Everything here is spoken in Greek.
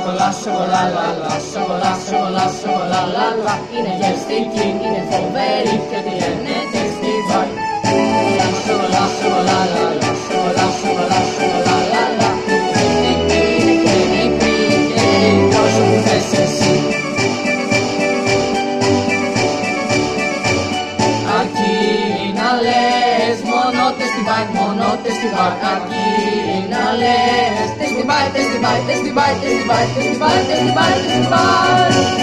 σοκολά, σοκολά, λαλά, σοκολά, σοκολά, σοκολά, λαλά. Είναι γευστική, είναι φοβερή και ό,τι λένε τέστη βάει. Σοκολά, σοκολά, λαλά, σοκολά, σοκολά, σοκολά, λαλά. Είναι νεκρή και τόσο που θες εσύ. Αρκεί να λες μόνο τέστη βάει, μόνο τέστη βάει. Αρκεί να λες τέστη βάει, τέστη βάει, τέστη βάει, τέστη βάει, τέστη βάει, τέστη βάει, τέστη βάει.